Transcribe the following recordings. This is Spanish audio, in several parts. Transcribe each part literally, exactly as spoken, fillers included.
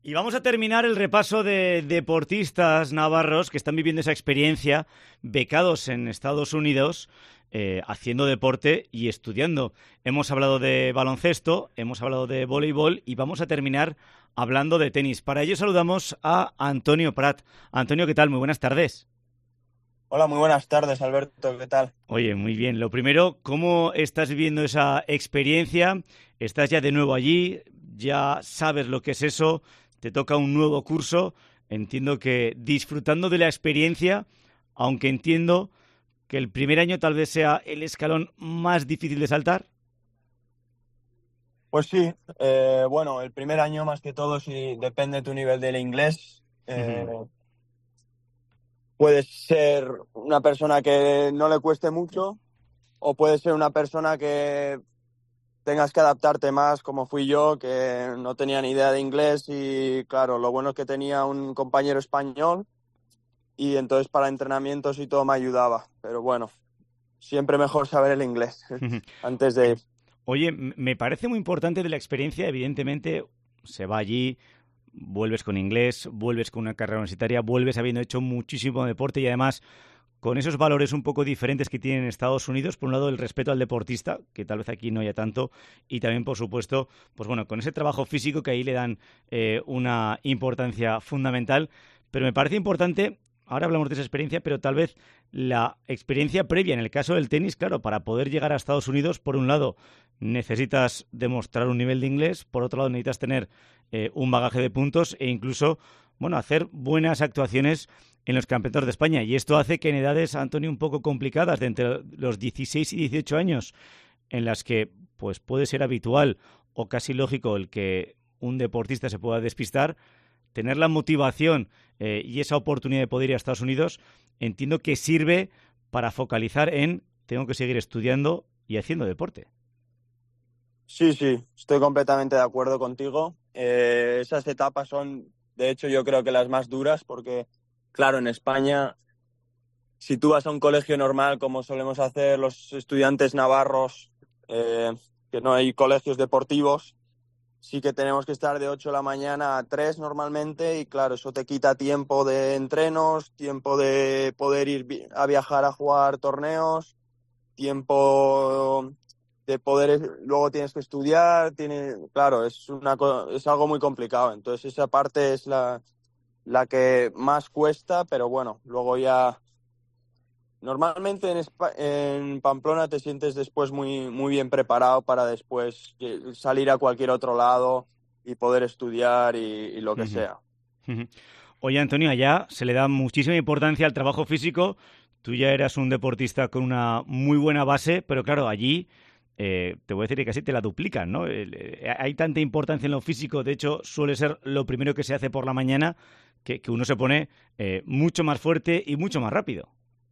Y vamos a terminar el repaso de deportistas navarros que están viviendo esa experiencia, becados en Estados Unidos, eh, haciendo deporte y estudiando. Hemos hablado de baloncesto, hemos hablado de voleibol y vamos a terminar hablando de tenis. Para ello saludamos a Antonio Prat. Antonio, ¿qué tal? Muy buenas tardes. Hola, muy buenas tardes, Alberto, ¿qué tal? Oye, muy bien. Lo primero, ¿cómo estás viviendo esa experiencia? ¿Estás ya de nuevo allí? ¿Ya sabes lo que es eso? ¿Te toca un nuevo curso? Entiendo que disfrutando de la experiencia, aunque entiendo que el primer año tal vez sea el escalón más difícil de saltar. Pues sí, eh, bueno, el primer año más que todo sí depende de tu nivel del inglés. Eh, Ujú. puedes ser una persona que no le cueste mucho o puedes ser una persona que tengas que adaptarte más, como fui yo, que no tenía ni idea de inglés y claro, lo bueno es que tenía un compañero español y entonces para entrenamientos y todo me ayudaba. Pero bueno, siempre mejor saber el inglés antes de ir. Oye, m- me parece muy importante de la experiencia, evidentemente, se va allí, vuelves con inglés, vuelves con una carrera universitaria, vuelves habiendo hecho muchísimo deporte y además con esos valores un poco diferentes que tienen en Estados Unidos, por un lado el respeto al deportista, que tal vez aquí no haya tanto, y también, por supuesto, pues bueno, con ese trabajo físico que ahí le dan eh, una importancia fundamental, pero me parece importante, ahora hablamos de esa experiencia, pero tal vez la experiencia previa, en el caso del tenis, claro, para poder llegar a Estados Unidos, por un lado, necesitas demostrar un nivel de inglés, por otro lado, necesitas tener eh, un bagaje de puntos e incluso, bueno, hacer buenas actuaciones en los campeonatos de España. Y esto hace que en edades, Antonio, un poco complicadas, de entre los dieciséis y dieciocho años, en las que pues puede ser habitual o casi lógico el que un deportista se pueda despistar, tener la motivación eh, y esa oportunidad de poder ir a Estados Unidos, entiendo que sirve para focalizar en tengo que seguir estudiando y haciendo deporte. Sí, sí, estoy completamente de acuerdo contigo. Eh, esas etapas son, de hecho, yo creo que las más duras porque, claro, en España, si tú vas a un colegio normal, como solemos hacer los estudiantes navarros, eh, que no hay colegios deportivos, sí que tenemos que estar de ocho de la mañana a tres normalmente y, claro, eso te quita tiempo de entrenos, tiempo de poder ir vi- a viajar a jugar torneos, tiempo de poder, luego tienes que estudiar, tiene, claro, es una co- es algo muy complicado. Entonces esa parte es la, la que más cuesta, pero bueno, luego ya normalmente en, Espa- en Pamplona te sientes después muy, muy bien preparado para después eh, salir a cualquier otro lado y poder estudiar y, y lo que Ujú, sea. ujú. Oye, Antonio, allá se le da muchísima importancia al trabajo físico. Tú ya eras un deportista con una muy buena base, pero claro, allí eh, te voy a decir que casi te la duplican, ¿no? El- eh, hay tanta importancia en lo físico, de hecho, suele ser lo primero que se hace por la mañana, que, que uno se pone eh, mucho más fuerte y mucho más rápido.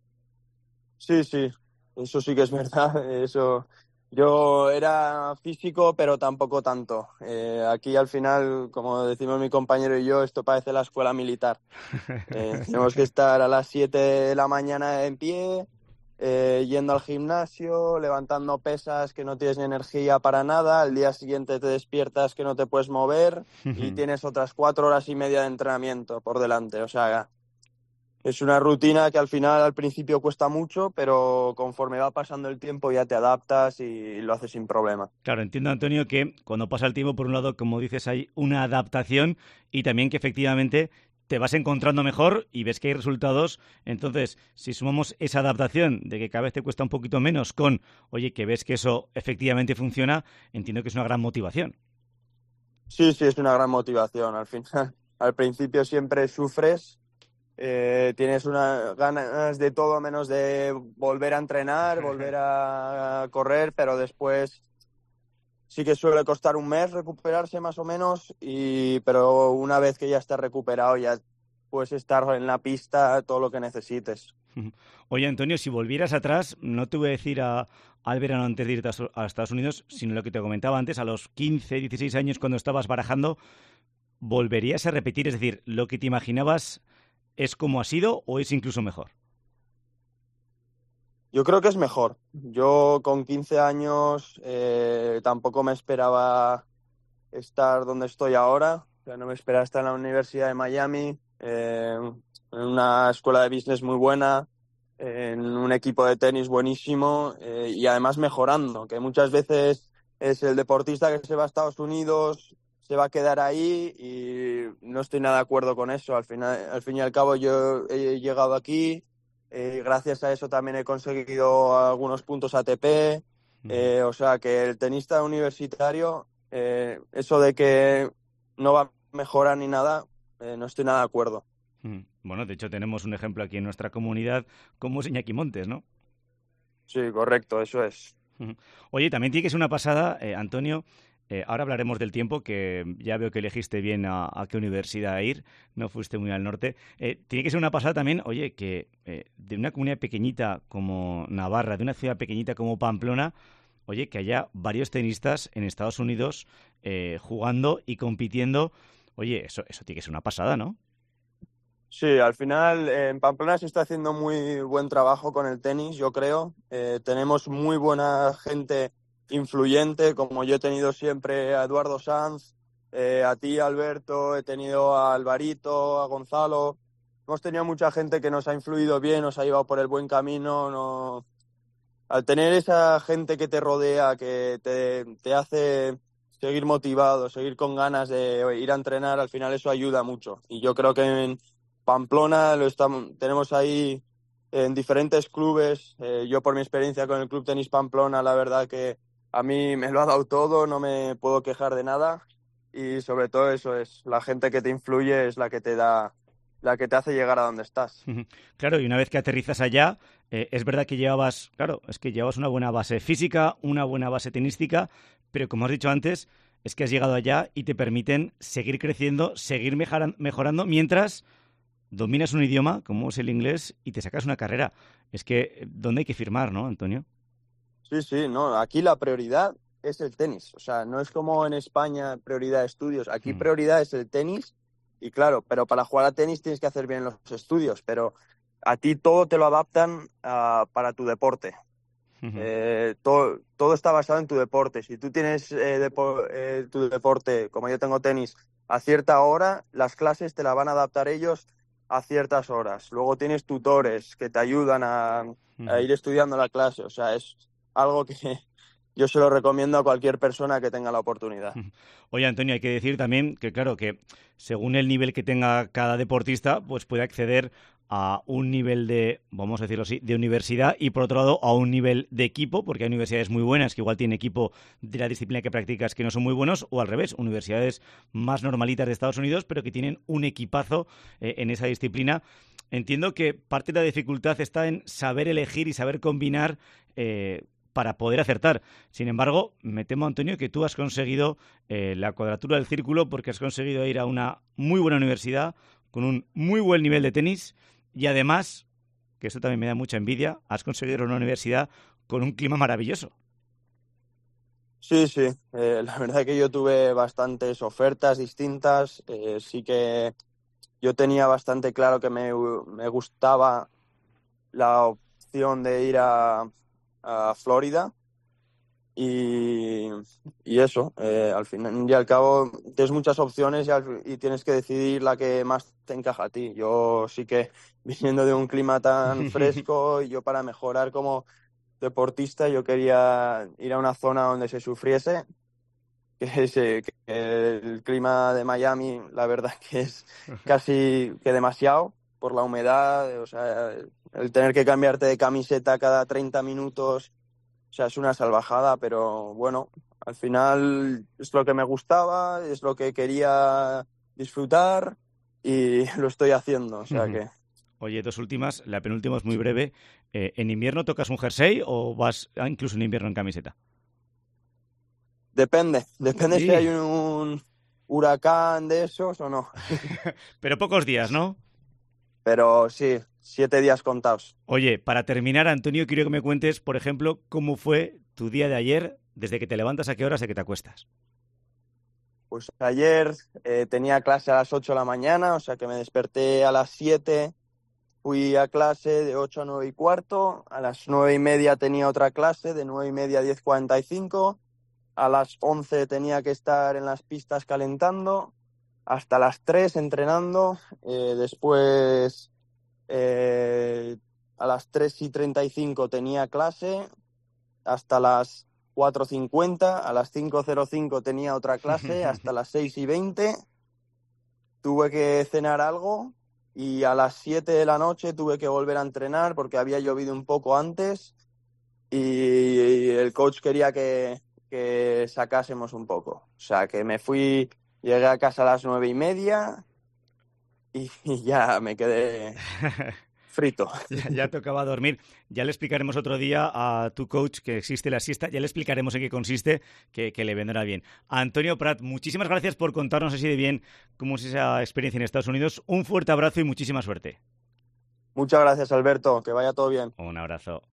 Sí, sí, eso sí que es verdad. Eso. Yo era físico, pero tampoco tanto. Eh, aquí al final, como decimos mi compañero y yo, esto parece la escuela militar. Eh, tenemos que estar a las siete de la mañana en pie, eh, yendo al gimnasio, levantando pesas que no tienes ni energía para nada. Al día siguiente te despiertas que no te puedes mover y tienes otras cuatro horas y media de entrenamiento por delante. O sea, es una rutina que al final, al principio cuesta mucho, pero conforme va pasando el tiempo ya te adaptas y lo haces sin problema. Claro, entiendo, Antonio, que cuando pasa el tiempo, por un lado, como dices, hay una adaptación y también que efectivamente te vas encontrando mejor y ves que hay resultados. Entonces, si sumamos esa adaptación de que cada vez te cuesta un poquito menos con, oye, que ves que eso efectivamente funciona, entiendo que es una gran motivación. Sí, sí, es una gran motivación. Al final, al principio siempre sufres, eh, tienes unas ganas de todo menos de volver a entrenar, volver a correr, pero después sí que suele costar un mes recuperarse más o menos, y, pero una vez que ya estás recuperado ya puedes estar en la pista todo lo que necesites. Oye, Antonio, si volvieras atrás, no te voy a decir a, al verano antes de irte a, a Estados Unidos, sino lo que te comentaba antes, a los quince, dieciséis años cuando estabas barajando, ¿volverías a repetir? Es decir, ¿lo que te imaginabas es como ha sido o es incluso mejor? Yo creo que es mejor. Yo con quince años eh, tampoco me esperaba estar donde estoy ahora. sea, no me esperaba estar en la Universidad de Miami, eh, en una escuela de business muy buena, en un equipo de tenis buenísimo eh, y además mejorando, que muchas veces es el deportista que se va a Estados Unidos, se va a quedar ahí y no estoy nada de acuerdo con eso. Al final, al fin y al cabo yo he llegado aquí, eh, gracias a eso también he conseguido algunos puntos A T P, eh, o sea que el tenista universitario, eh, eso de que no va a mejorar ni nada, eh, no estoy nada de acuerdo. Bueno, de hecho tenemos un ejemplo aquí en nuestra comunidad como es Iñaki Montes, ¿no? Sí, correcto, eso es. Oye, también tiene que ser una pasada, eh, Antonio, eh, ahora hablaremos del tiempo, que ya veo que elegiste bien a, a qué universidad ir, no fuiste muy al norte. Eh, tiene que ser una pasada también, oye, que eh, de una comunidad pequeñita como Navarra, de una ciudad pequeñita como Pamplona, oye, que haya varios tenistas en Estados Unidos eh, jugando y compitiendo. Oye, eso, eso tiene que ser una pasada, ¿no? Sí, al final eh, en Pamplona se está haciendo muy buen trabajo con el tenis, yo creo. Eh, tenemos muy buena gente influyente, como yo he tenido siempre a Eduardo Sanz, eh, a ti, Alberto, he tenido a Alvarito, a Gonzalo. Hemos tenido mucha gente que nos ha influido bien, nos ha llevado por el buen camino. No... Al tener esa gente que te rodea, que te, te hace seguir motivado, seguir con ganas de ir a entrenar, al final eso ayuda mucho. Y yo creo que en Pamplona lo estamos, tenemos ahí en diferentes clubes. Eh, yo por mi experiencia con el Club Tenis Pamplona, la verdad que a mí me lo ha dado todo, no me puedo quejar de nada. Y sobre todo eso es, la gente que te influye es la que te da, la que te hace llegar a donde estás. Claro, y una vez que aterrizas allá, eh, es verdad que llevabas, claro, es que llevabas una buena base física, una buena base tenística, pero como has dicho antes, es que has llegado allá y te permiten seguir creciendo, seguir mejoran, mejorando, mientras dominas un idioma, como es el inglés, y te sacas una carrera. Es que, ¿dónde hay que firmar, no, Antonio? Sí, sí, no, aquí la prioridad es el tenis. O sea, no es como en España prioridad de estudios. Aquí Hmm. prioridad es el tenis. Y claro, pero para jugar a tenis tienes que hacer bien los estudios. Pero a ti todo te lo adaptan uh, para tu deporte. Uh-huh. Eh, todo, todo está basado en tu deporte. Si tú tienes eh, depo eh, tu deporte, como yo tengo tenis, a cierta hora, las clases te la van a adaptar ellos a ciertas horas. Luego tienes tutores que te ayudan a, a Uh-huh. ir estudiando la clase. O sea, es algo que yo se lo recomiendo a cualquier persona que tenga la oportunidad. Oye, Antonio, hay que decir también que, claro, que según el nivel que tenga cada deportista, pues puede acceder a un nivel de, vamos a decirlo así, de universidad y, por otro lado, a un nivel de equipo, porque hay universidades muy buenas que igual tienen equipo de la disciplina que practicas que no son muy buenos, o al revés, universidades más normalitas de Estados Unidos, pero que tienen un equipazo eh, en esa disciplina. Entiendo que parte de la dificultad está en saber elegir y saber combinar eh, para poder acertar. Sin embargo, me temo, Antonio, que tú has conseguido eh, la cuadratura del círculo porque has conseguido ir a una muy buena universidad con un muy buen nivel de tenis y además, que esto también me da mucha envidia, has conseguido una universidad con un clima maravilloso. Sí, sí. Eh, la verdad que yo tuve bastantes ofertas distintas. Eh, sí que yo tenía bastante claro que me, me gustaba la opción de ir a, a Florida y, y eso, eh, al fin y al cabo tienes muchas opciones y, al, y tienes que decidir la que más te encaja a ti. Yo sí que viniendo de un clima tan fresco y yo para mejorar como deportista yo quería ir a una zona donde se sufriese, que, es, eh, que el clima de Miami la verdad que es casi que demasiado por la humedad, o sea, el tener que cambiarte de camiseta cada treinta minutos, o sea, es una salvajada, pero bueno, al final es lo que me gustaba, es lo que quería disfrutar y lo estoy haciendo, o sea que... Oye, dos últimas, la penúltima es muy breve. Eh, ¿En invierno tocas un jersey o vas ah, incluso en invierno en camiseta? Depende, depende si hay Sí, un huracán de esos o no, pero pocos días, ¿no? pero sí, siete días contados. Oye, para terminar, Antonio, quiero que me cuentes, por ejemplo, cómo fue tu día de ayer, desde que te levantas a qué hora hasta que te acuestas. Pues ayer eh, tenía clase a las ocho de la mañana, o sea que me desperté a las siete, fui a clase de ocho a nueve y cuarto, a las nueve y media tenía otra clase, de nueve y media a diez cuarenta y cinco, a las once tenía que estar en las pistas calentando, hasta las tres entrenando, eh, después eh, a las tres y treinta y cinco tenía clase, hasta las cuatro cincuenta, a las cinco cero cinco tenía otra clase, hasta las seis y veinte tuve que cenar algo y a las siete de la noche tuve que volver a entrenar porque había llovido un poco antes y el coach quería que, que sacásemos un poco. O sea, que me fui, llegué a casa a las nueve y media y, y ya me quedé frito. Ya, ya tocaba dormir. Ya le explicaremos otro día a tu coach que existe la siesta. Ya le explicaremos en qué consiste, que, que le vendrá bien. Antonio Prat, muchísimas gracias por contarnos así de bien cómo es esa experiencia en Estados Unidos. Un fuerte abrazo y muchísima suerte. Muchas gracias, Alberto. Que vaya todo bien. Un abrazo.